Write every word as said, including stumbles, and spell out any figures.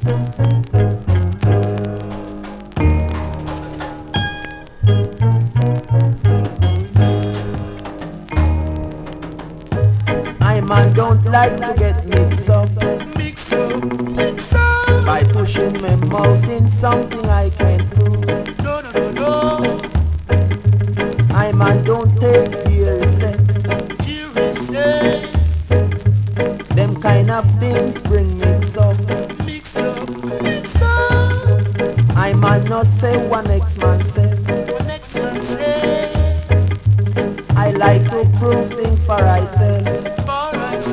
I man don't like to get mixed up, Mix up, mix up. by pushing my mouth in something I can't prove. No, no, no, no. I man don't take hearsay, You will say, them kind of things bring mixed up. mix up, mix up. I man not say what next man say. What next man say? I like to prove things for myself.